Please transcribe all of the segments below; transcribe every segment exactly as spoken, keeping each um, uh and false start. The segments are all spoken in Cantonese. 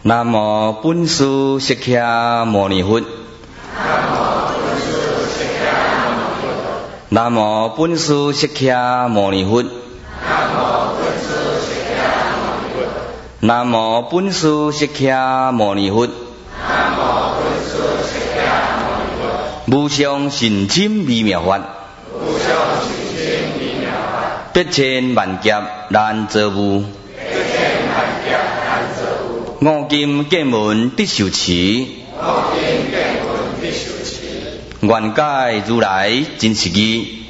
南无本师释迦牟尼佛。南无本师释迦牟尼佛。南无本师释迦牟尼佛。无上甚深微妙法，百千万劫难遭遇。五金剑门得受持，愿解如来真实义。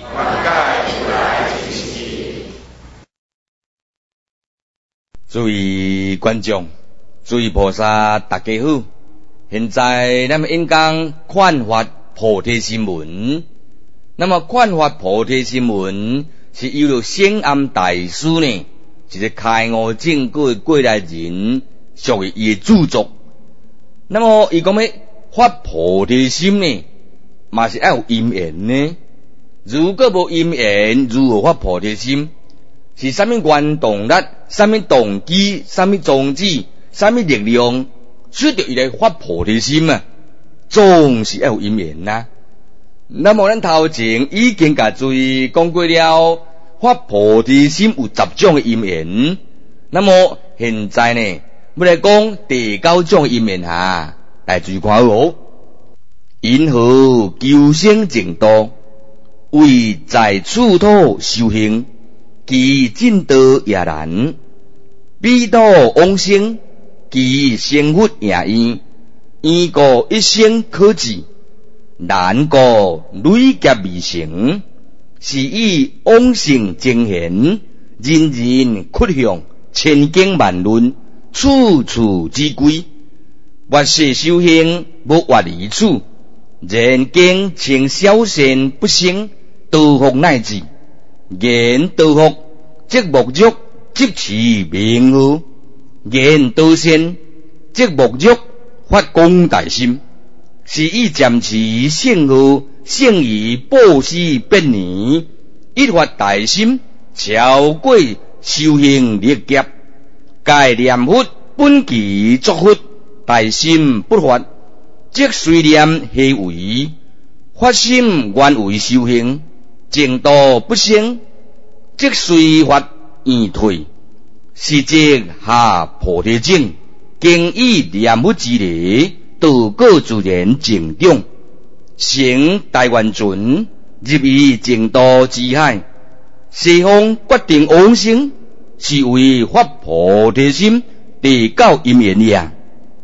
诸位观众，诸位菩萨，大家好。现在咱们应当劝发菩提心文。那么劝发菩提心文是由着显暗大师呢，一个开悟正果的过来人，属于伊的著作。那么伊讲要发菩提心呢，嘛是要有因缘呢。如果无因缘，如何发菩提心？是啥物原动力、啥物动机、啥物宗旨、啥物力量，使得伊来发菩提心啊？总是要有因缘呐。那么咱头前已经甲诸位讲过了，发菩提心有十种的因缘。那么现在呢，要来讲第九种因缘哈，来注意看好。因何求生净土，为在此土修行，其进道也难。彼道往生，其生活也易。愿过一生可至，难过累劫未成。是以往生精显，人人屈向，千经万论，处处之归。越世修行，无越离处。人经请小善不生，道福乃至。言道福，即沐浴，即持名号；言道善，即沐浴，发功大心。是以暂持圣号，胜于布施百年。一发大心，超过修行历劫。盖念佛本具作佛，大心不发，即随念虚伪。发心原为修行，净道不生，即随发圆退。是即下菩提境，经以念佛之力，道果自然成长。成大愿存，入于净土之海。西方决定往生，是为发菩提心第九因缘也。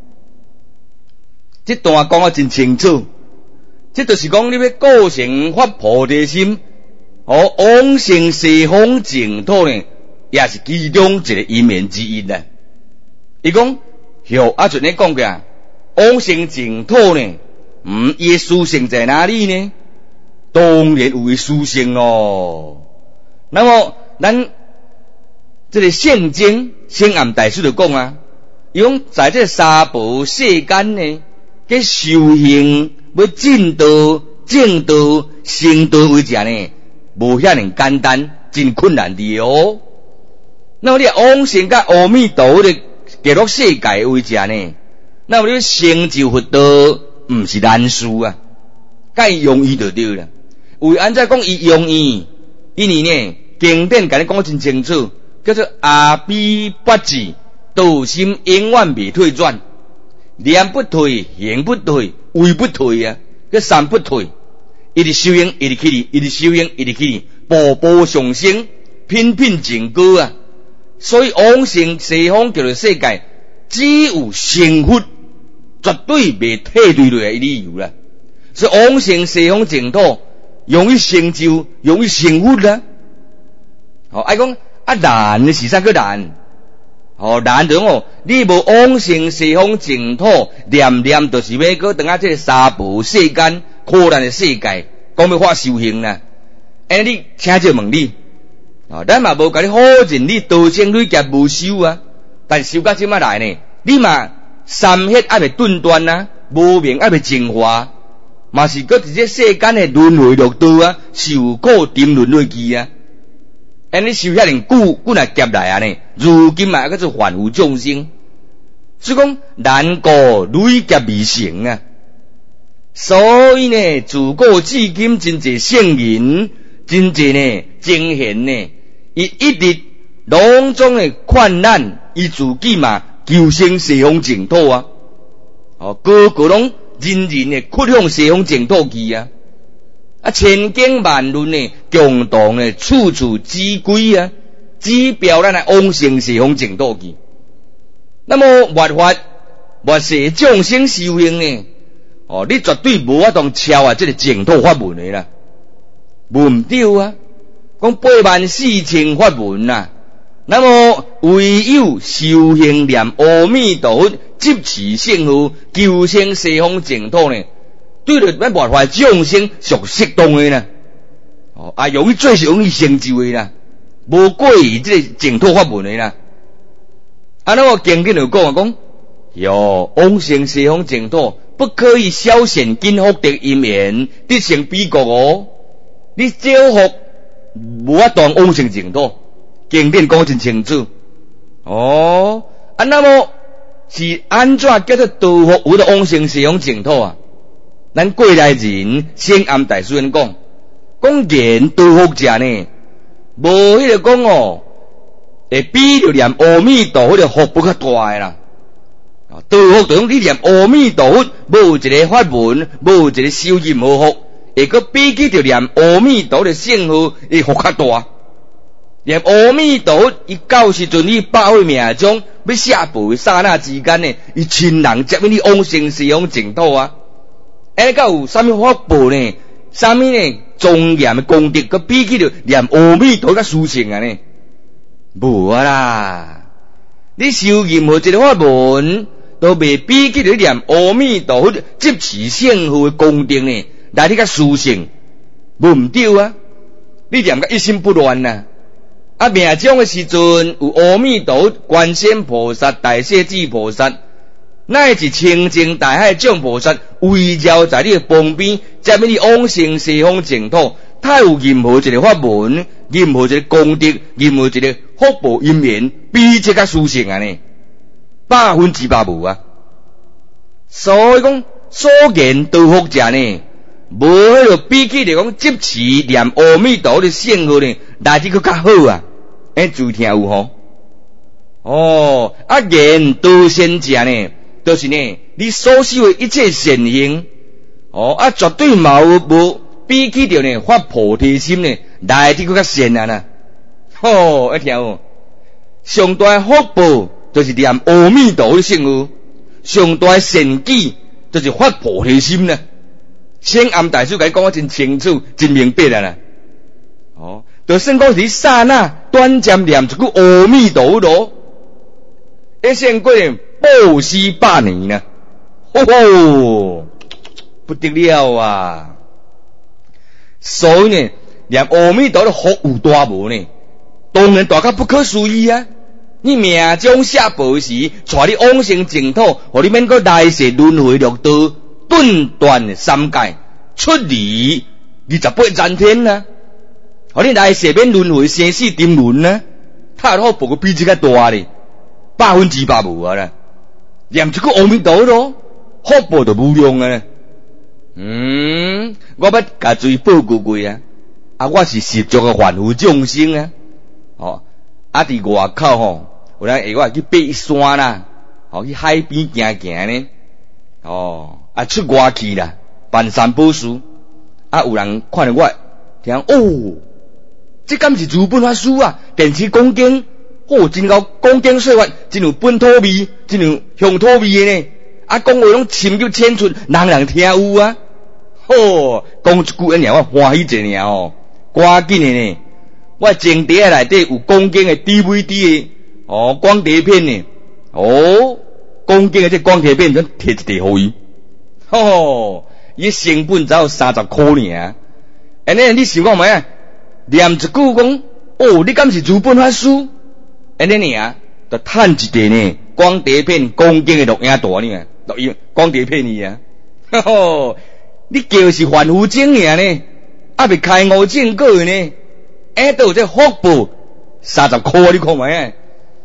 这段讲得真清楚，这就是讲你要构成发菩提心，哦，往生西方净土呢，也是其中一个因缘之一啦。伊讲，后啊，像你讲过，往生净土呢，嗯，伊的殊胜在哪里呢？当然有伊殊胜咯。那么，咱这个圣经显暗大师就讲啊，伊讲在这三宝世间呢，给修行要进道、正道、成道为者呢，无遐尼简单，真困难的哦。那么你往生甲阿弥陀佛的极乐世界为者呢，那么你成就佛道，毋是难事啊，该容易就对了。为安怎讲伊容易？因为呢，经典甲你讲得真清楚，叫做阿毗跋致，道心永远未退转，念不退，行不退，位不退啊，叫三不退。一直修行，一直起哩，一直修行，一直起哩，步步上升，品品正高啊。所以往生西方极乐世界，只有成佛，绝对未退退落来的理由啦。所以往生西方净土，容易成就，容易成佛啦。哦，爱讲啊难的是啥个难？哦，难着哦，你无往生西方净土，念念就是要搁等下这个三宝世间苦难的世界，讲要发修行啦。哎，你请就问你，哦，咱嘛无甲你好认你道生累劫无修啊，但修到即摆来呢，你嘛三业还未顿断啊，无明还未净化，嘛是搁伫这世间的轮回六道啊，受苦沉沦落去啊。安尼修遐尼久，久来劫来啊呢，如今嘛还做凡夫众生。 所以讲难过累劫未成啊。所以呢，自古至今真侪圣人，真侪呢精贤呢，伊一直拢总诶劝咱，伊自己嘛求生西方净土啊。哦，个个拢人人诶屈向西方净土去啊。啊，千经万论呢，共同呢处处指归啊，指标咱来往生西方净土去。那么末法末世众生修行呢？哦，你绝对无法当超啊，这个净土法门的啦，无唔对啊。讲八万四千法门啊，那么唯有修行念阿弥陀佛，执持圣号，求生西方净土呢，对着咱末法众生属适当的啦。哦，啊，容易最是容易成就的啦，无过于这个净土法门的啦。啊，那么经典就讲啊，讲哟，往生西方净土。不可以消遣今福的因缘，得成彼国哦。你少福无法当往生净土，经典讲真清楚。哦，啊，那么是安怎叫做道福有得往生西方净土啊？咱过来人先按大师人讲，讲言道福者呢，无迄个讲哦，会比着念阿弥陀佛的福不较大的啦。道福就讲你念阿弥陀佛，无一个法门，无一个修任何福，会个比起着念阿弥陀的圣号，会福较大。念阿弥陀佛，伊到时阵你百岁命中要下辈刹那之间呢，伊亲人接引你往生西方净土啊！哎，个有啥物法宝呢？啥物呢？庄严的功德，个比起着念阿弥陀较殊胜啊呢？无啊啦！你修任何一个法门，都未比起着念阿弥陀佛执持圣号的功德呢，来你较殊胜，无唔对啊！你念个一心不乱啊！啊，命中的时阵有阿弥陀佛、观世音菩萨、大势至菩萨，乃至清净大海众菩萨围绕在你的旁边，接引你往生西方净土。他有任何一个法门，任何一个功德，任何一个福报因缘，比这个殊胜啊呢？百分之百无啊！所以讲所言道福者呢，无迄个比起来讲执持念阿弥陀的圣号呢，来这个较好啊！哎，注意听有吼？哦，啊言道善者呢，就是呢，你所修的一切善行，哦啊，绝对冇无比起着呢发菩提心呢，来这个较善啊呐！哦，一听有，上大福报就是念阿弥陀的圣号，上大善举就是发菩提心呢。先暗大师甲伊讲啊真清楚，真明白啦啦。哦，就算讲是刹那短暂念一句阿弥陀佛，一胜过呢报施百年呢。吼吼，不得了啊！所以呢，念阿弥陀的福有大无呢？当然大到不可思议啊！你命中下辈时，带你往生净土，互你免搁来世轮回六道，顿断三界，出离二十八层天啊！互你来世免轮回生死沉沦啊！太好报个比这个大咧，百分之百无啊啦！念一句阿弥陀佛，福报就无量啊！嗯，我要甲罪报过过啊！啊，我是十足个凡夫众生啊！哦，啊，伫外口吼，有人下我去爬山啦，哦，去海边行行呢，哦，啊，出外去啦，办三宝事，啊，有人看着我，听哦，这敢是如本法师啊？电视讲经，哦，真够讲经说法，真有本土味，真有乡土味的呢，啊，讲话拢深入浅出，人人听有啊，哦，讲一句安尼，我欢喜一尔哦，赶紧的呢。我前碟内底有讲经的 D V D 的哦，光碟片呢，哦，讲经的这光碟片咱摕一摕互伊，吼，伊成本只有三十块尔，安尼你想讲咩啊？念一句讲，哦，你敢是如本法师？安尼尔，就趁一摕呢光碟片讲经的录影带呢，录音光碟片伊啊，吼吼，你叫是凡夫精尔呢，还未开悟正果呢。哎，都有这福报三十块，你看卖啊！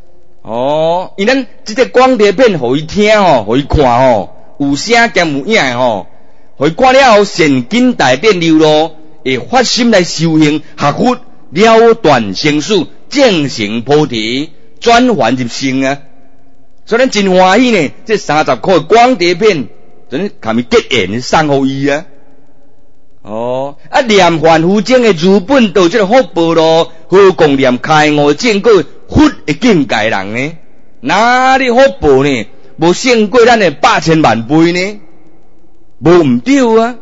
哦，因咱即个广碟片互伊听吼，互伊看吼，有声兼有影吼，互伊看了后善根大变流露，会发心来修行学佛，了断生死，正成菩提，转凡入圣啊！所以咱真欢喜呢，这三十块广碟片，真堪伊结缘送互伊啊！哦，啊念凡夫经的如本道，这个福报咯，何况念开悟正果佛的境界人呢？哪里福报呢？无胜过咱的百千万倍呢？无唔对啊！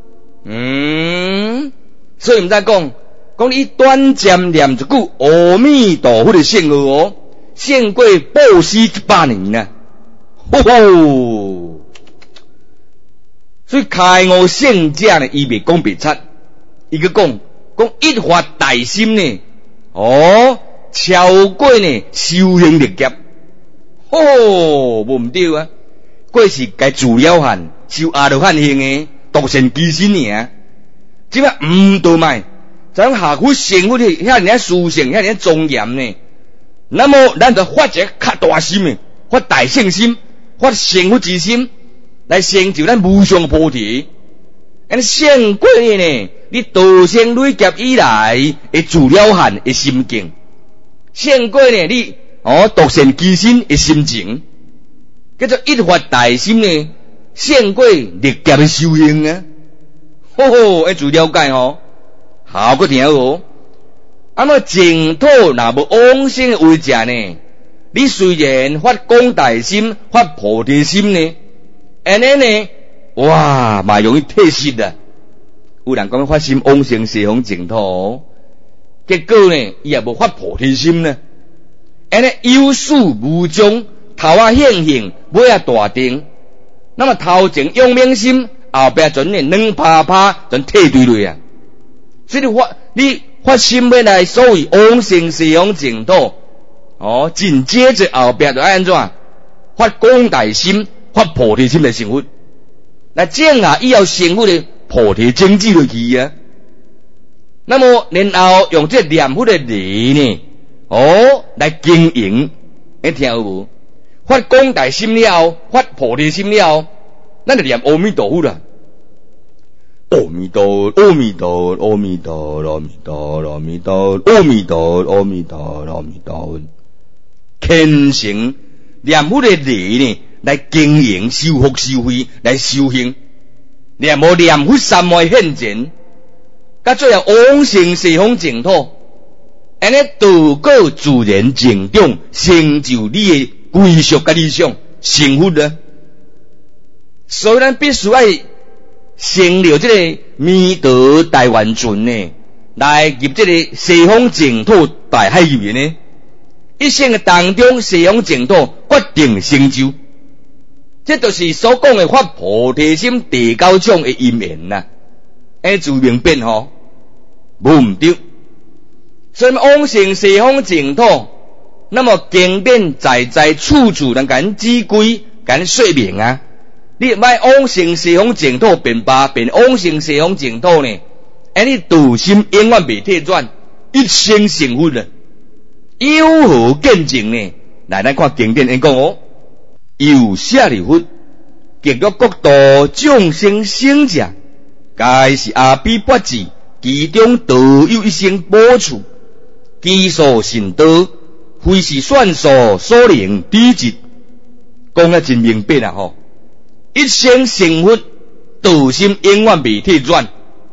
嗯，所以毋知讲，讲你短暂念一句阿弥陀佛的圣号哦，胜过布施一百年啊！吼吼！所以开悟圣者呢，伊袂讲别出，伊个讲讲一发大心呢，哦，超过呢修行力劫，吼，无毋对啊！过是该自了汉修阿罗汉行的独善其身尔，即摆毋倒卖，咱下佛成佛的遐尔殊胜，遐尔庄严呢。那么咱就发一个较大心的，发大圣心，发成佛之心。来成就咱无上菩提，安尼胜过呢？你道生累劫以来会自了汉的心境，胜过呢？你哦独善其身的心情，叫做一发大心呢，胜过历劫的修行啊！吼吼，要自了解哦，效果挺好哦。啊么净土若无往生的为者呢？你虽然发广大心，发菩提心呢？安尼呢，哇，嘛容易退失啊！有人讲发心往生西方净土，结果呢，伊也无发菩提心呢。安尼有始无终，头啊显现，尾啊大定。那么头前用明心，后壁阵呢软趴趴，阵退对落啊。所以你发你发心要来所谓往生西方净土，哦，紧接着后壁就爱安怎？发广大心。发菩提心来成佛，那正啊以后成佛的菩提经济落去啊。那么然后用这念佛的理呢，哦来经营，你听有无？发广大心了，发菩提心了，咱就念阿弥陀佛啦。阿弥陀，阿弥陀，阿弥陀，阿弥陀，阿弥陀，阿弥陀，阿弥陀，阿弥陀，虔诚念佛的理呢？来经营修福修慧，来修行，念无念佛三昧现前，甲最后往生西方净土，安尼道果自然成长，成就你的归宿甲理想，成佛啊！所以咱必须要成了这个弥陀大愿存呢，来入这个西方净土大海里面呢，一生的当中西方净土决定成就。这就是所讲的发菩提心地高种的因缘呐，哎，自明辨吼，无毋对。所以往生西方净土，那么经典在在处处能甲指规，甲说明啊。你莫往生西方净土便罢，便往生西方净土呢？哎，你道心永远未退转，一生成佛了。有何见证呢？来，咱看经典，因讲哦。有舍利弗，极乐国度众生生者，皆是阿毗跋致，其中独有一生补处，其所信道，非是算数所能抵制。讲得真明白啦吼！一生成佛，道心永远未退转。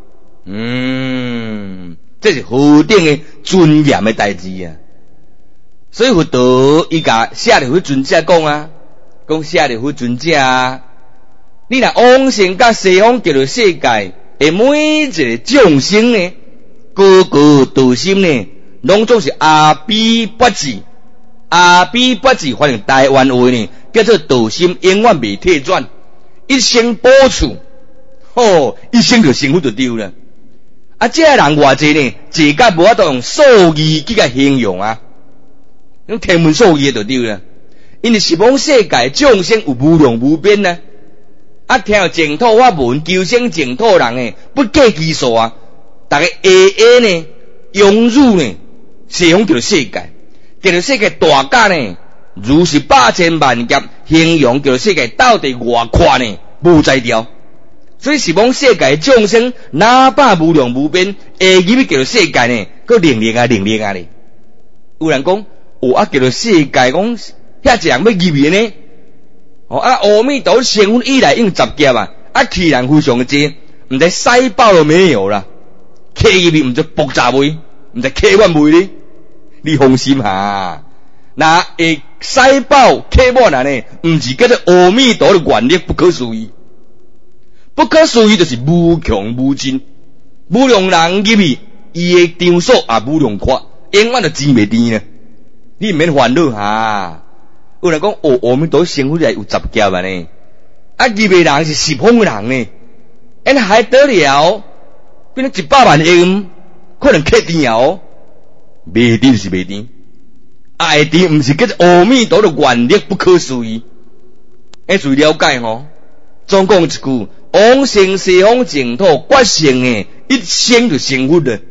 嗯，这是何等的尊严的代志啊！所以佛陀伊甲舍利弗尊者讲啊。讲舍利弗尊者啊，你若往生甲西方极乐世界的每一个众生呢，个个道心呢，拢总是阿毗跋致，阿毗跋致翻成台湾话呢，叫做道心永远未退转，一生补处，吼，一生就成佛就对了。啊，这个人偌济呢，济甲无法度用数字去甲形容啊，用天文数字就对了。因为十方世界众生有无量无边呢，啊，听到净土法门，求生净土人诶，不计其数啊！大家下下呢，涌入呢，西方极乐世界，极乐世界大家呢， 如是百千万劫，形容叫做世界到底偌宽呢？无在调。所以是讲世界众生哪怕无量无边，会入去叫做世界呢？佫零零啊零零啊咧。有人讲，哦啊叫做世界，讲遐一人要入去呢？哦啊，阿弥陀成佛以来用十劫啊，啊气人非常的济，唔知细胞都没有啦，刻入去唔知爆炸未，唔知刻满未咧？你放心哈，那会细胞刻满啊呢？唔是叫做阿弥陀的愿力不可思议。不可思议就是无穷无尽，无量人入去，伊的场所也无量宽，永远就钱袂甜呢。你唔免烦恼哈。有人讲，哦，阿弥陀成佛来有十劫啊呢，啊入的人是十方的人呢，因还得了，变成一百萬億，可能刻甜哦，袂甜是袂甜，愛甜唔是叫做阿彌陀的願力不可思議，要注意了解吼。總講一句。往生西方淨土，決成誒，一生就成佛了。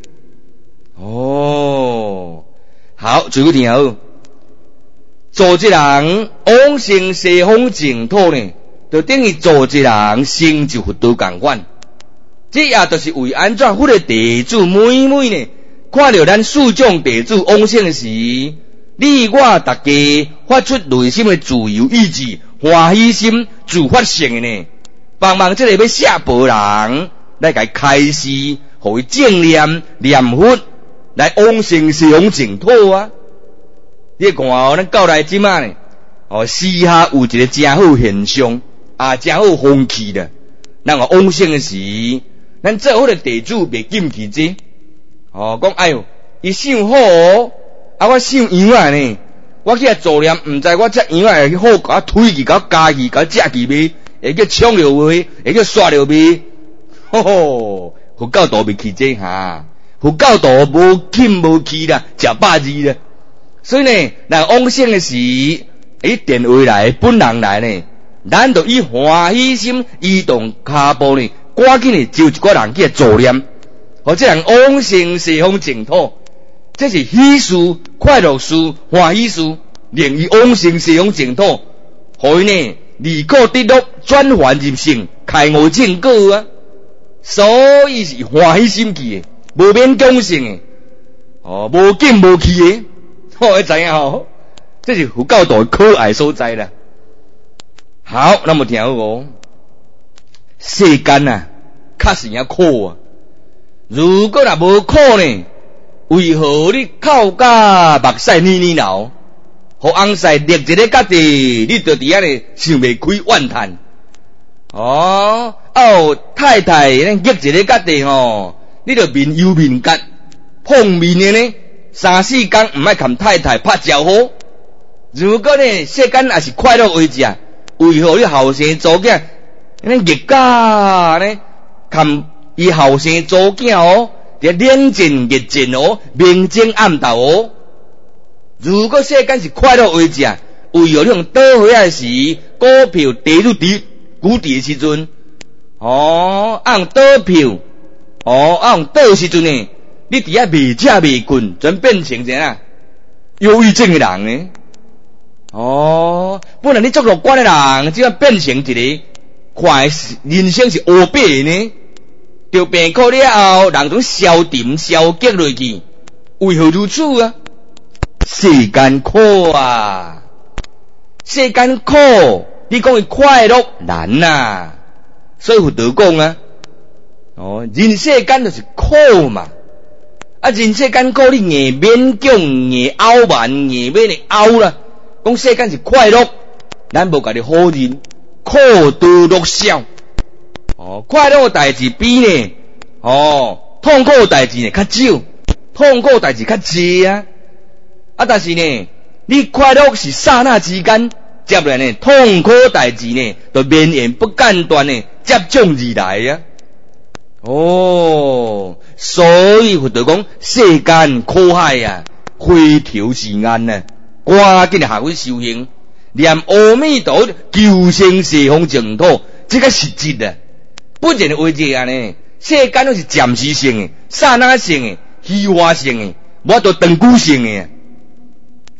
哦，好，最後聽好。做一人往生西方淨土呢，就等於做一人成就佛道同款。這也就是為安怎佛的地主每每呢，看到咱四種地主往生時，你我大家發出內心的自由意志、歡喜心自發性的呢。幫忙這個要寫報人來甲開示，互伊正念念佛來往生西方淨土啊！你看哦，咱到來即馬呢，哦，時下有一個真好現象，啊，真好風氣的。咱個往生的時，咱做好個地主袂禁忌這，哦，講哎喲，伊想好哦，啊，我想樣啊呢，我去做念，毋知我這樣啊會好，甲推去，甲加去，甲食去袂？會叫搶了未？會叫刷了未？吼吼，佛教徒未去這哈，佛教徒無禁無去啦，食百字啦。所以呢，若往生的時，以電話來，本人來呢，咱就以歡喜心移動腳步呢，趕緊呢招一個人去做念，或者人往生西方淨土，這是喜事、快樂事、歡喜事，令伊往生西方淨土，互伊呢。離苦得樂，轉凡入聖，開悟正果啊！所以是歡喜心去的，無免講性的，哦，無禁無氣的，哦，會知影吼？這是佛教徒可愛所在啦。好，那麼聽好哦，世間啊，確實也苦啊。如果若無苦呢，為何你口甲目屎黏黏流？互翁婿立一個家己，你就佇遐呢想袂開怨嘆。哦，哦，太太咱結一個家己吼，你就面憂面結，碰面的呢，三四工毋愛含太太拍招呼。如果呢世間也是快樂為食，為何你後生祖囝，咱日家呢含伊後生祖囝哦，就冷靜熱情哦，明爭暗鬥哦。如果世間是快樂為食，為何你用倒回來時，股票跌入底谷底的時陣，哦，按倒票，哦，按倒時陣呢，你佇遐未食未困，全變成怎樣？憂鬱症的人呢？哦，本來你做樂觀的人，只要變成一個快人生是烏白的呢？就病苦了後，人總消沉消極落去，為何如此啊？世間苦啊，世間苦，你講伊快樂難啊，所以佛道講啊，哦，人世間就是苦嘛，啊，人世間苦，你硬勉強，硬拗慢，硬要你拗啦，講世間是快樂，咱無甲你好認，苦多樂少，哦，快樂代志比呢，哦，痛苦代志呢較少，痛苦代志較濟啊。啊！但是呢，你快樂是剎那之間，接來呢，痛苦代志呢，就綿延不間斷呢，接踵而來啊！哦，所以佛就講世間苦海啊，回頭是岸啊，趕緊下去修行，念阿彌陀求生西方淨土，這個實質啊，不然為這樣呢，世間都是暫時性的、剎那性的、虛幻性的，無都長久性的。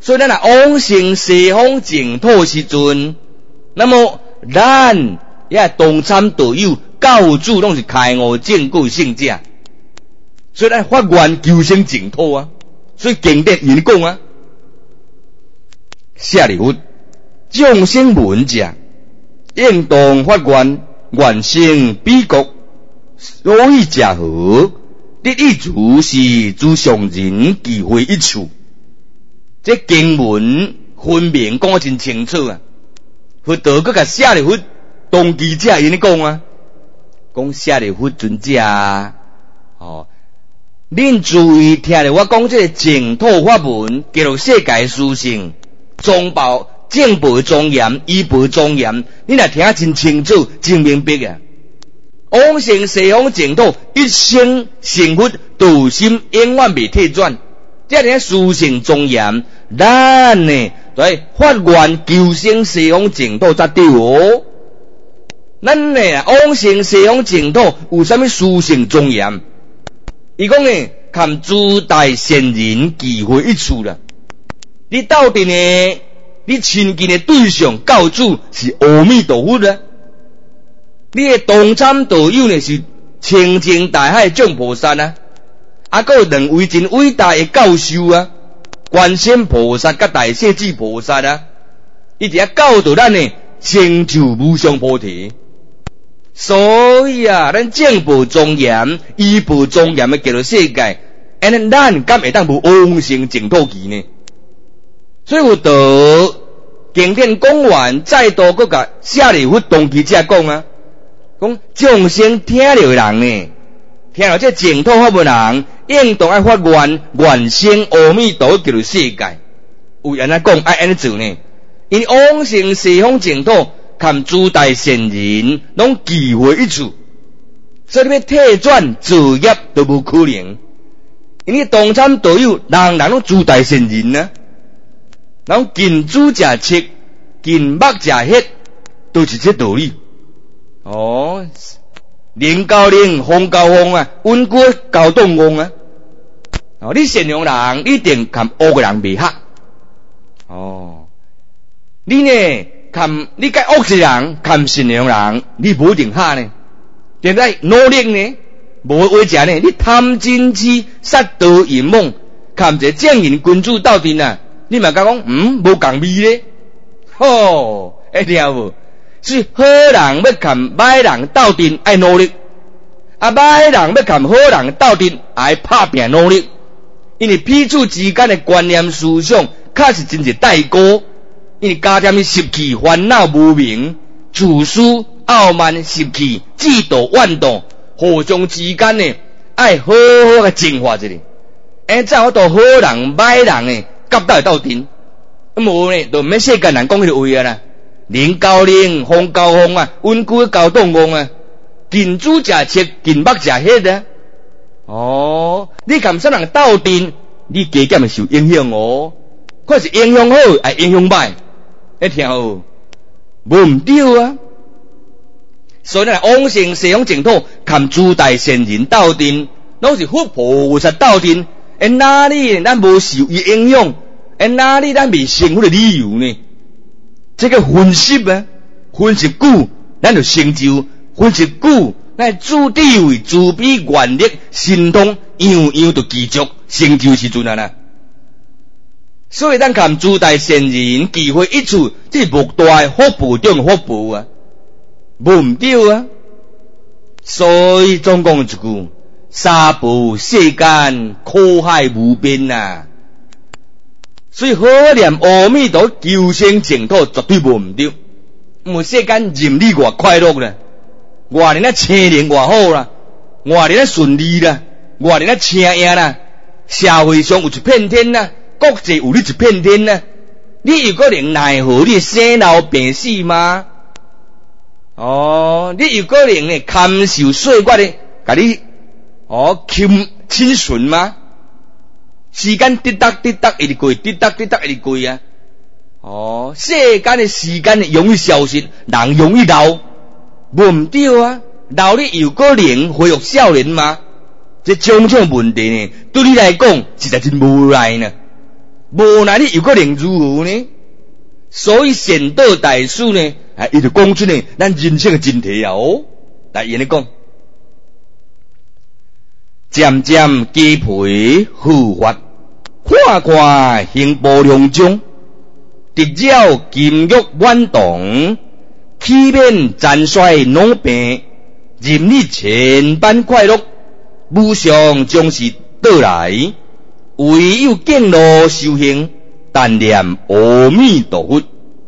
所以咱若往生西方净土时阵，那么咱也同参道友教主拢是开悟正果圣者，所以咱发愿求生净土啊。所以经典因讲啊，舍利弗，众生闻者，应当发愿，愿生彼国，所以者何？你意主是诸上人聚会一处。这经文分明讲得真清楚啊！佛陀佮甲舍利弗同记者因咧讲啊，讲舍利弗尊者哦，恁注意听着我讲这个净土法文，记录世界殊胜，宗报正报庄严，依报庄严，你若听真清楚、真明白啊！往生西方净土，一生成佛道心，永远未退转。这个殊胜庄严，咱呢对发愿求生西方净土才对哦。咱呢往生西方净土有啥物殊胜庄严？伊讲呢，含诸大善人聚会一处啦。你到底呢？你亲近的对象教主是阿弥陀佛啦。你的同参道友呢是清净大海众菩萨啊。啊，还有两位真伟大的教授啊，观世音菩萨甲大势至菩萨啊，伊伫遐教导咱呢成就无上菩提。所以啊，咱正报庄严、依报庄严的记录世界，安尼咱敢会当无往生净土期呢？所以有道经典讲完，再度佮甲舍利弗同记者讲啊，讲众生听了人呢。听到这净土法门人，应当爱发愿，愿生阿弥陀佛极乐世界。有人来讲爱安尼做呢？因往生西方净土，含诸大善人，拢聚会一处，所以你要退转作业都无可能。因为同参道友，人人拢诸大善人啊，人近朱者赤，近墨者黑，都是这道理。哦。灵交灵，风交风啊，温故交动旺啊。哦，你善良人一定含恶个人袂合。哦，你呢含你甲恶个人含善良人，你无一定合呢。现在努力呢，无为者呢，你贪嗔痴、杀盗淫妄，含一个正人君子斗阵啊，你嘛甲讲嗯无共味咧。吼，会听无？所以好人要含歹人斗阵爱努力，啊歹人要含好人斗阵爱拍拼努力，因为彼此之间的观念思想，确实真是代沟。因为加添习气、烦恼无明、自私、傲慢、习气、嫉妒、怨妒，互相之间呢爱好好个净化一下，哎，才好到好人歹人呢夹到斗阵，无呢就毋免世间人讲迄个话啊啦。灵交灵，风交风啊，温故交动旺啊，近朱者赤，近墨者黑啊。哦，你含啥人斗阵，你加减会受影响哦。看是影响好，还影响歹，你听好，无毋对啊。所以咱往生西方净土，含诸大善人斗阵，拢是佛菩萨斗阵，诶哪里咱无受伊影响？诶哪里咱未成佛的理由呢？这个分析啊，分析久，咱就成就；分析久，咱主智慧、慈悲、愿力、心通，样样都具足，成就时阵啊啦。所以咱含诸大善人聚会一处，这莫大福报中的福报啊，无毋对啊。所以总讲一句：三宝世间，苦海无边啊。所以好念阿弥陀求生净土绝对无毋对，因为世间任你偌快乐啦，偌年啊青年偌好啦，偌年啊顺利啦，偌年啊青赢啦，社会上有一片天啦，国际有你一片天啦，你有可能奈何你生老病死吗？哦，你有可能呢堪受岁月的，甲你哦亲亲顺吗？时间滴答滴答一直过，滴答滴答一直过啊！哦，世间的时间容易消失，人容易老，无毋对啊！老你有可能恢复少年吗？这种种问题呢，对你来讲实在真无赖呢。 无奈你又可能如何呢？所以贤道大师呢，啊，伊就讲出呢，咱人生的真谛啊！哦，来，伊咧讲，渐渐鸡皮复发，看看行步量中，直绕金玉满堂，气面残衰老病，任你千般快乐，无常将是到来，唯有见路修行。但念阿弥陀佛，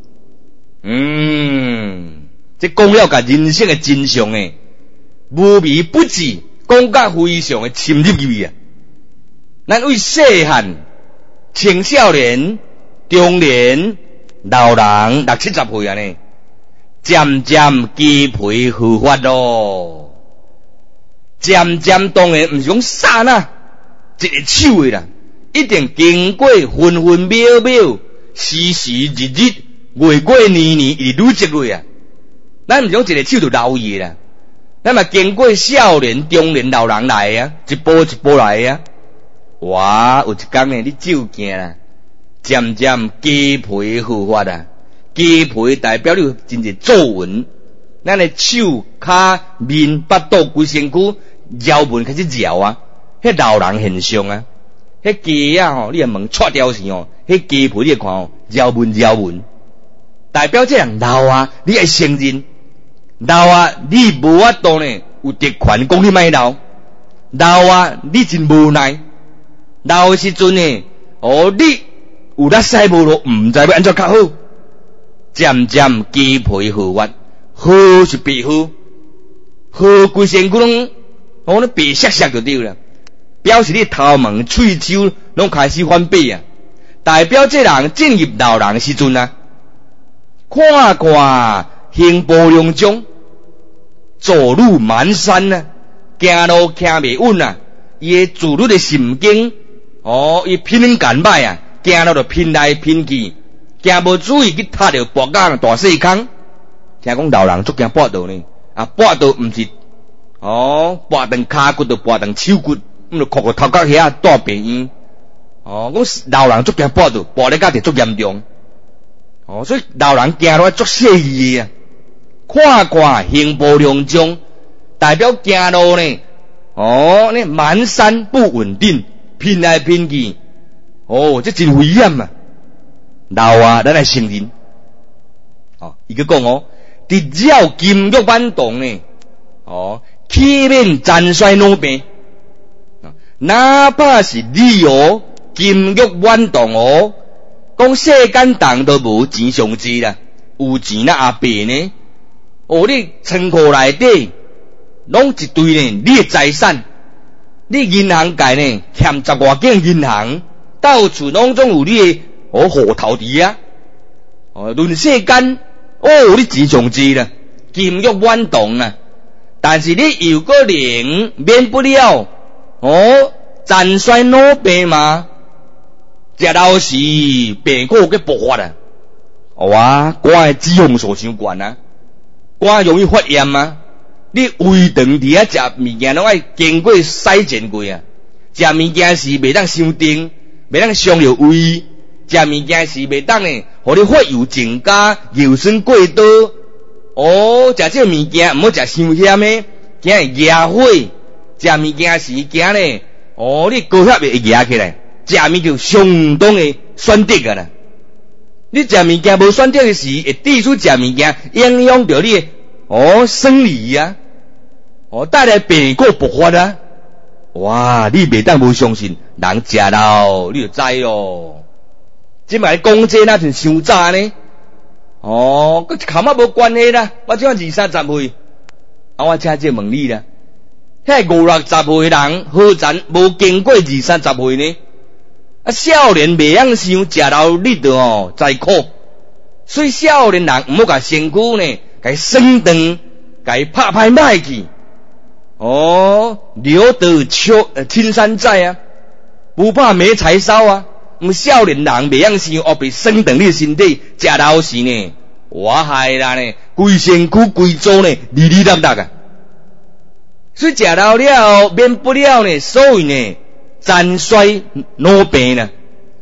嗯，这讲了甲人生的真相诶，无微不至，讲甲非常的深入去啊。咱为细汉、青少年、中年、老人六七十岁啊呢，渐渐鸡皮复发咯，渐渐当然毋是讲刹那一个手诶啦。一定经过分分秒秒、时时日日、月月年年，一路积累啊！咱毋讲一个手就老去啦，咱嘛经过少年、中年、老人来啊，一步一步来啊！哇，有一天呢，你走行啦，渐渐鸡皮复发啊！鸡皮代表你真侪皱纹，咱的手、骹、面、腹肚、规身躯腰纹开始绕啊，迄老人现象啊！迄鸡啊吼，你若问错掉时吼，迄鸡皮你看吼，绕纹绕纹，代表这人老啊，你爱承认，老啊，你无法度呢，有特权讲你莫老，老啊，你真无奈，老的时阵呢，哦，你有力使无路，毋知要安怎较好，渐渐鸡皮复发，好是白好，好规身躯拢，哦，那白色色就对了。表示你头毛、喙鬚拢开始翻白啊，代表这人进入老人的时阵啊，看看行步量中，走路蹒跚啊，行路行袂稳啊，伊的自律的神经，哦，伊偏干歹啊，行路就偏来偏去，行无注意去踏着跋港大细坑，听讲老人足惊跋倒呢，啊，跋倒毋是，哦，跋断骹骨就跋断手骨。咁就哭个头壳遐大病院，哦，讲老人足惊跋倒，跋咧家己足严重，哦，所以老人行路足细意啊，看看行步量中，代表行路呢，哦，呢蹒跚不稳定，偏来偏去，哦，这真危险啊！老啊，咱来承认，哦，伊个讲哦，直绕金玉满堂呢，哦，气面残衰老病。哪怕是你哦，金玉满堂哦，讲世间人都无钱上济啦，有钱那阿伯呢？哦，你仓库内底拢一堆呢，你的财产，你银行界呢欠十外间银行，到处拢总有你的哦户头伫啊，哦，论世间哦，你钱上济啦，金玉满堂啊，但是你又个能免不了。哦，残衰老病嘛，食老时病苦给爆发啊！哇，我的脂肪素伤悬啊，我容易发炎啊。你胃肠伫遐食物件拢爱经过筛检过啊，食物件是袂当伤甜，袂当伤着胃，食物件是袂当呢，互你血油增加，油酸过多。哦，食这物件毋好食伤咸的，惊会压火。食物件时惊呢，哦，你高血会压起来，食物就相当的选择个啦。你食物件无选择的时，会致使食物件影响到你的哦生理啊，哦带来病故爆发啊。哇，你袂当无相信，人食老你就知咯。即摆讲这那阵伤早呢，哦，佮一口仔无关系啦。我只二三十岁，啊，我请这问你啦。迄五六十岁人，好咱无经过二三十岁呢？啊，少年袂晓想食老你着哦，知苦。所以少年人毋好甲身躯呢，甲酸长，甲伊拍拍歹去。哦，留得秋青山在啊，不怕没柴烧啊。毋少年人袂晓想，哦，被酸长你身体，食老时呢，我害啦呢，规身躯规组呢，哩哩答答啊。所以食老了，免不了呢，所谓呢，残衰老病啦，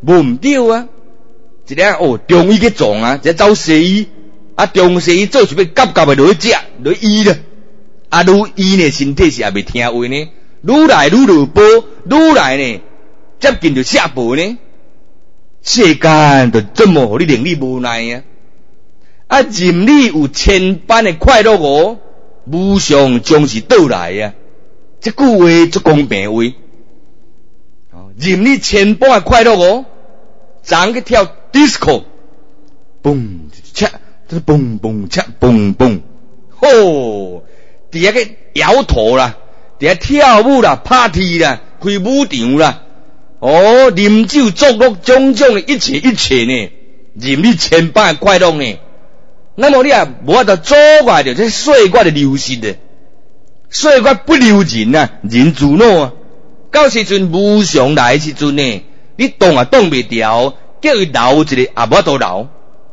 无毋对啊，一个哦中医去撞啊，一个走西医，啊中西医做是要夹夹的落去食，落去医了，啊愈医呢身体是也未听话呢，愈来愈落步，愈来呢接近就下步呢，世间就这么互你令你无奈啊！啊，任你有千般的快乐哦，无常将是到来啊！这句话足公平话，任你千般的快乐哦，昨去跳 disco， 嘣恰，这是嘣嘣恰嘣嘣，吼，伫遐个摇头啦，伫遐跳舞啦 ，party 啦，开舞场啦。哦，饮酒作乐，种种的一切一切呢，任你千般快乐呢。那么你也无法度阻碍着这岁月的流逝的，岁月不留人啊，人自老啊。到时阵无常来的时阵呢，你挡也挡袂掉，叫伊留一个也无法度留。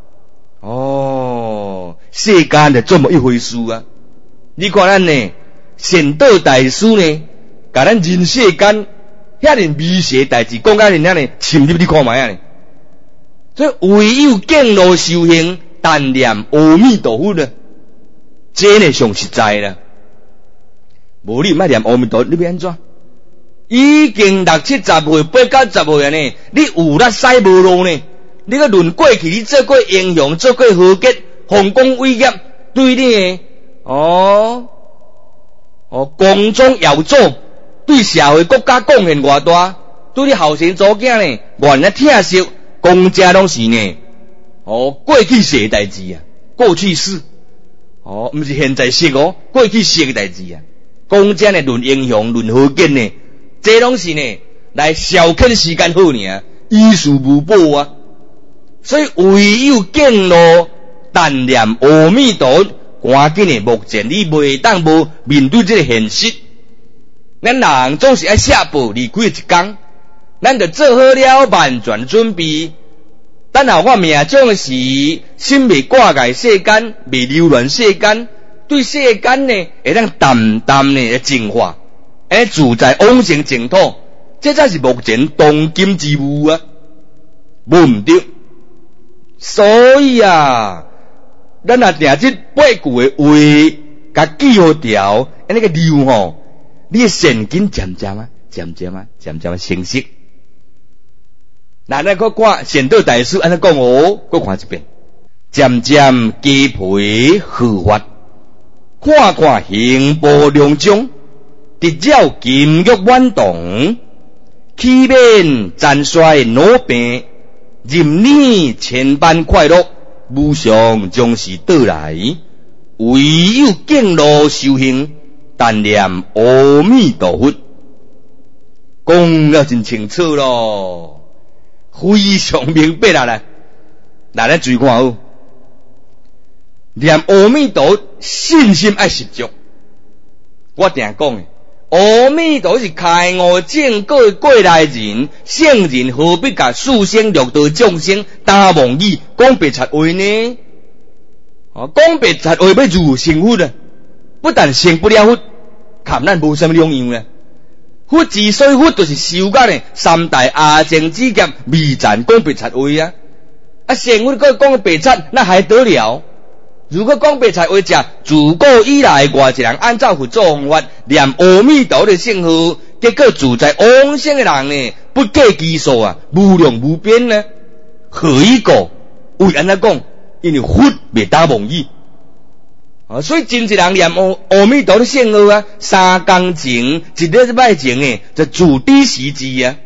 哦，世间就这么一回事啊。你看咱呢，善导大师呢，甲咱人世间。遐尼微细代志，讲甲人遐尼深入你看卖啊！所以唯有敬老修行，但念阿弥陀佛呢，这呢上实在啦。无你毋爱念阿弥陀佛，你要安怎？已经六七十岁、八九十岁啊呢，你有力使无路呢？你个论过去，你做过英雄，做过豪杰，丰功伟业，对你哦哦，光宗耀祖。对社会国家贡献偌大，对你后生祖囝呢，原来疼惜公家拢是呢，哦，过去式的代志啊，过去式，哦，毋是现在式哦，过去式的代志啊，公家呢论英雄论豪杰呢，这拢是呢来消遣时间好尔，于事无补啊，所以唯有敬老但念阿弥陀，赶紧的，目前你袂当无面对这个现实。咱人总是爱下步离开一天，咱就做好了万全准备。等候我命中的时，心未挂碍世间，未流乱世间，对世间呢会当淡淡的净化，而自在往生净土，这才是目前当今之务啊，无毋对。所以啊，咱若定这八句的话，甲记好条，安尼个流吼。你的神经渐渐啊，渐渐啊，渐渐啊清晰。那咱搁看善导大师安尼讲哦，搁看一遍。渐渐鸡皮合法，看看行步良中，直照金玉满堂，气面暂衰老病，任你千般快乐，无常将是到来，唯有敬老修行。但念阿弥陀佛，讲了真清楚咯，非常明白啦啦。来，咱注意看好，念阿弥陀佛，信心爱十足。我定讲诶，阿弥陀佛是开悟正果的过来人，圣人何必甲四生六道众生打妄语，讲白贼话呢？哦，讲白贼话要如何成佛啊？不但成不了佛，看咱无什么两样咧。佛之所以佛，就是修甲呢三大阿僧之劫未赞讲白贼话啊！啊，成佛个讲白贼，那还得了？如果讲白贼话，者自古以来，外一人按照佛祖方法念阿弥陀的圣号，结果自在往生的人呢，不计其数啊，无量无边呢。何以故？为安怎讲？因为佛未打妄语。啊，所以真一人念阿阿弥陀的圣号啊，三工前一礼拜前诶，就自知时至啊。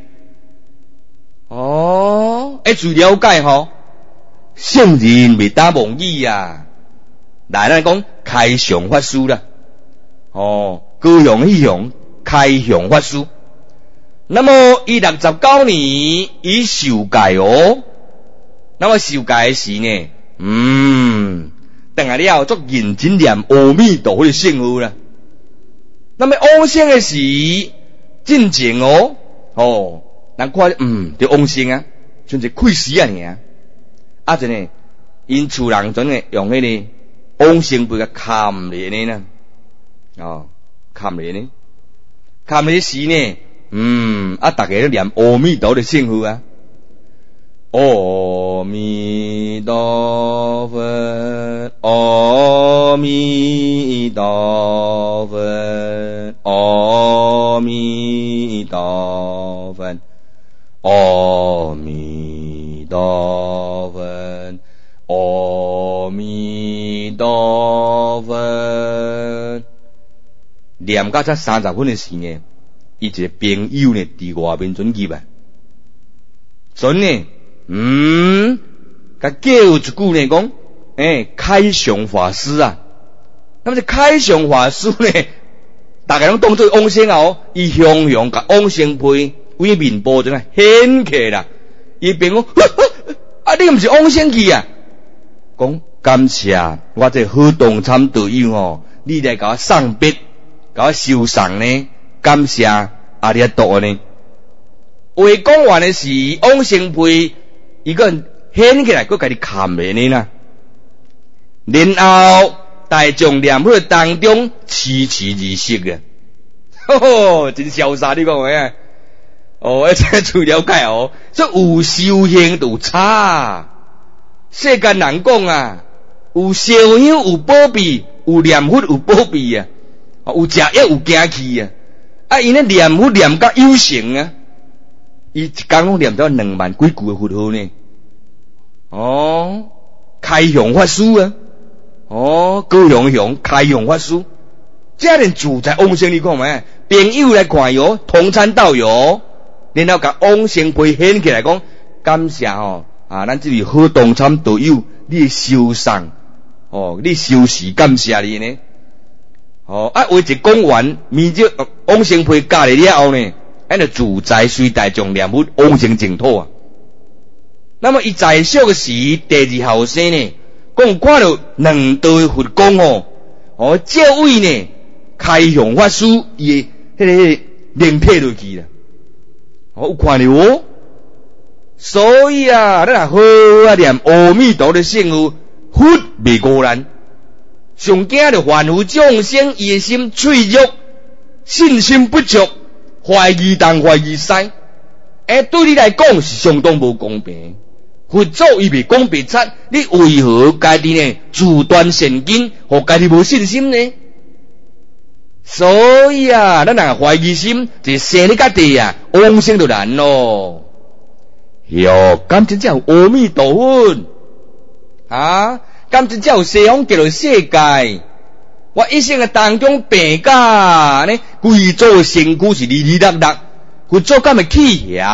哦，要注了解吼，圣人未打妄语啊。来，咱讲开祥法师啦。哦，高雄一雄开祥法师。那么伊六十九年伊受戒哦，那么受戒时呢，嗯。等下了，做认真念阿弥陀佛的圣号啦。那么往生的时，进前哦，哦，人看嗯，就往生啊，像是开始啊尔。啊，真呢，因厝人准呢用迄个往生杯个砍嚟呢，哦，砍嚟呢，砍嚟时呢，嗯，啊，大家都念阿弥陀的圣号啊。 阿弥陀佛，阿弥陀佛，阿弥陀佛，阿弥陀佛，阿弥陀佛。念到这三十分的时呢，伊一个朋友呢伫外面准入来，准呢，嗯，甲叫一句呢讲，诶，开上法师啊。那么这开上法师呢，大家拢当做往生后，伊向向甲往生被为面部就啊掀起啦。伊便讲，啊，你毋是往生去啊？讲感谢我这好同参道友哦，你来甲我送别。甲我受伤呢，感谢阿弥陀呢。话讲完的是往生被，伊个掀起来，佮家己砍下呢啦。然后大众念佛当中痴痴而息嘅，吼吼，真潇洒！你讲话啊？哦，一切最了解哦。所以有修行就有差。世间人讲啊，有烧香有保庇，有念佛有保庇啊。有食药有惊气啊！啊，因咧念佛念到有成啊，伊一工拢念到两万几句的佛号呢。哦，开向法师啊！哦，高雄雄开向法师，这连自在往生你看咩？朋友来看哟，同参道友，然后甲往生被掀起来讲，感谢哦啊，咱这里好同参道友，你受伤哦，你修持感谢你呢。哦，啊，话一讲完，面就往生被教了了后呢，安就自在随大众念佛往生净土啊。那么伊在世个时，第二后生呢，讲看到两道的佛光哦，哦，这位呢开向法师伊迄个灵体落去啦，哦，有看到哦。所以啊，咱好啊念阿弥陀的圣号，佛未过难。上惊着凡夫众生，伊的心脆弱，信心不足，怀疑东怀疑西，诶，对你来讲是相当无公平。佛祖伊未讲白贼，你为何家己呢自断善根，互家己无信心呢？所以啊，咱若怀疑心，就生你家己啊，往生就难咯。哟，敢真正有阿弥陀佛啊！甘真正有西方极乐世界，我一生嘅当中病假呢，规组身躯是哩哩啦啦，佛祖敢会气嫌？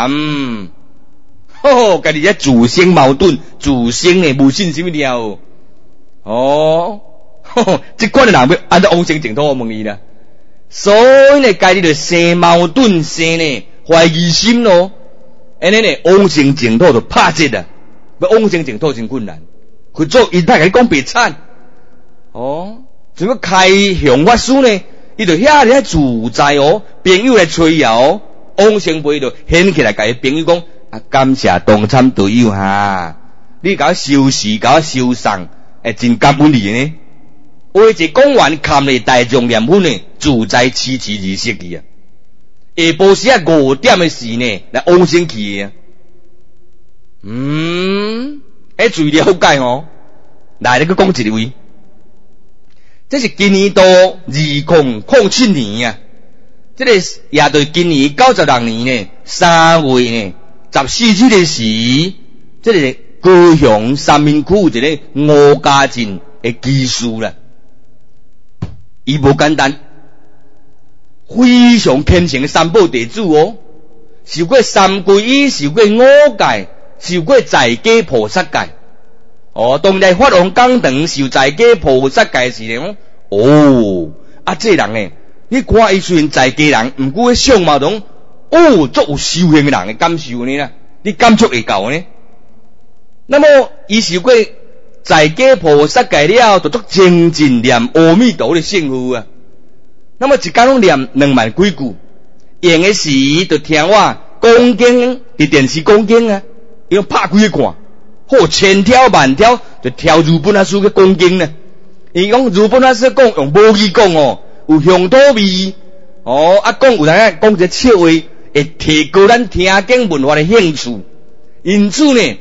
吼，家己在自相矛盾，自相呢无信心了。哦，吼吼，即款嘅人要按照往生净土，我问你啦。所以呢，家己就生矛盾，生呢怀疑心咯，安尼呢往生净土就拍折啦，要往生净土真困难。佢做伊大家讲白惨，哦，怎么开向法师呢？伊就遐尔自在哦，朋友来催摇，往生被就掀起来，甲伊朋友讲啊，感谢同参道友哈，你甲我修持，甲我修送，诶，真感恩你呢。话一讲完，看咧大众念佛呢，自在痴痴而息去啊。下晡时啊五点的时呢，来往生去啊。嗯。诶，注意了解哦。来，你去讲一位，这是今年到二零零七年啊，这个也对今年九十六年呢，三月呢，十四日的时，这个高雄三民区一个吴家镇的技术啦，伊无简单，非常虔诚的三宝弟子哦，受过三皈依，受过五戒，受过在家菩萨戒。哦，当来法王讲堂受在家菩萨戒时呢，哦，啊，这人呢，你看伊虽然在家人，毋过相貌中，哦，足有修行的人的感受呢啦，你感触会到呢？那么伊受过在家菩萨戒了，就足精进念阿弥陀的圣号啊。那么一天拢念两万几句，用的时就听我讲经，伫电视讲经啊，伊拢拍几个看。好千挑万挑，就挑如本阿师嘅讲经呢。伊讲如本阿师讲用母语讲哦，有乡土味哦，啊讲有人讲一个笑话，会提高咱听经文化的兴趣。因此呢，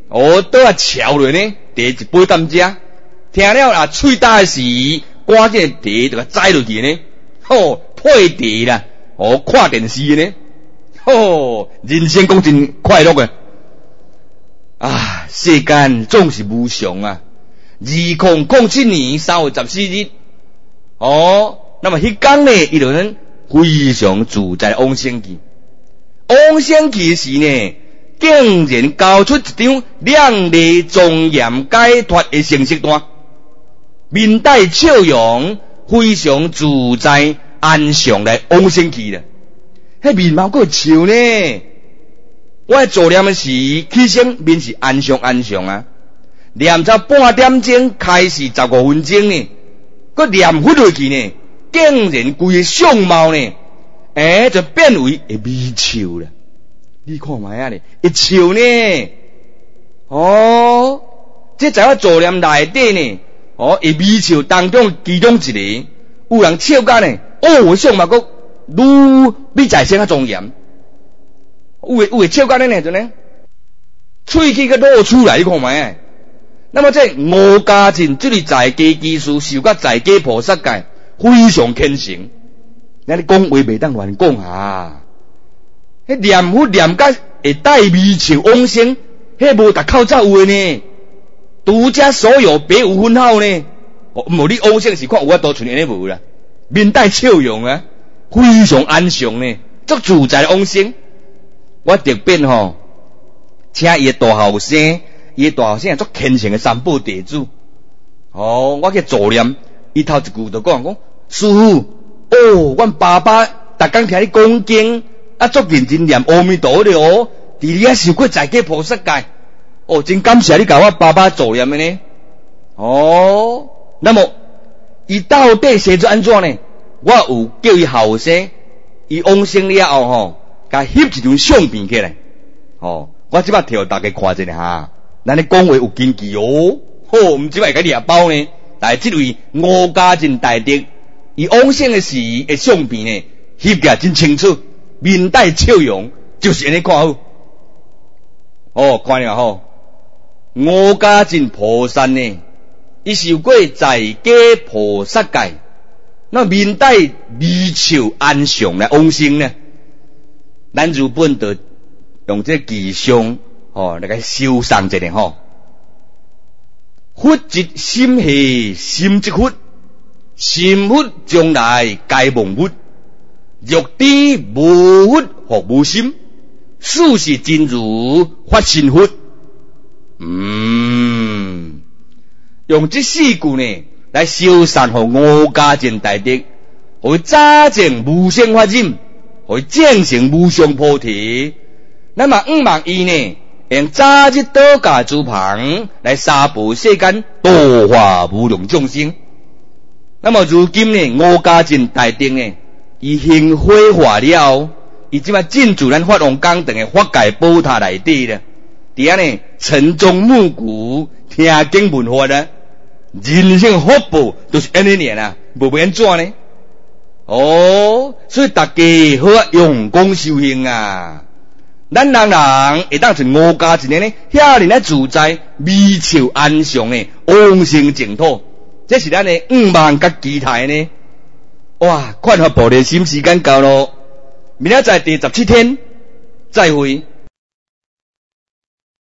哦，倒啊敲落呢，第一杯淡食，听了啊喙大时，赶紧第就栽落去呢，吼配地啦，哦看电视呢，吼人生讲真快乐啊！啊，世间总是无常啊！二零零七年三月十四日，哦，那么迄天呢，伊就能非常自在往生去。往生去时呢，竟然交出一张亮丽庄严解脱的成绩单，面带笑容，非常自在安详来往生去了。迄面貌个笑呢？我做念的时，起身面是安详安详啊。念到半点钟开始十五分钟呢，佮念忽落去呢，竟然规个相貌呢，诶，就变为会微笑了。你看卖啊咧，会笑呢？哦，这在我做念内底呢，哦，会微笑当中其中一个，有人笑甲呢，哦，相貌佮愈比在先较庄严。有诶有诶笑甲呢就呢，喙齿佮露出来，你看卖啊。那么这五家境这里在家技术受甲在家菩萨界非常虔诚，咱讲话袂当乱讲啊！迄念佛念甲会带微笑往生，迄无逐口才有诶呢。独家所有别无分号呢。哦，无你往生是看有法度像安尼无啦，面带笑容啊，非常安详呢，足自在往生。我特别吼，请伊诶大后生。伊大后生足虔诚的三宝弟子，哦，我去助念，伊头一句就讲讲，师父，哦，阮爸爸逐工听你讲经，啊，足认真念阿弥陀了哦，伫你啊受过在家菩萨界，哦，真感谢你甲我爸爸助念的呢，哦，那么伊到底写做安怎呢？我有叫伊后生，伊往生了后吼，甲翕一张相片起来，哦，我即摆摕互大家看一下哈。咱咧讲话有根据哦，好，毋只会甲掠包呢。但系即位吴家真大德，伊往生的时的相片呢，翕起来真清楚，面带笑容，就是安尼看好。哦，看了吼，吴家真菩萨呢，伊受过在家菩萨界，那面带微笑安详来往生呢。咱日本就用这吉祥。哦，来个修上一下吼，佛即心系心即佛，心佛将来皆忘佛，若知无佛或无心，事是真如发心佛。嗯，用这四句呢来修善互五家真大德，互伊早证无生法忍，互伊证成无上菩提。那么五望伊呢？用早日倒驾诸旁来沙布世间度化无量众生。那么如今呢，五家真大德呢，伊行火化了，伊即摆进驻咱法王讲堂的法界宝塔内底了。伫遐呢，晨钟暮鼓，听经闻法啊，人生福报都是安尼念啊，无变怎呢？哦，所以大家好啊，用功修行啊。咱人人会当像五家一样呢，遐尼来自在、微笑安详的往生净土，这是咱的五万甲期待呢。哇！看法菩提心时间到咯，明仔载第十七天再会。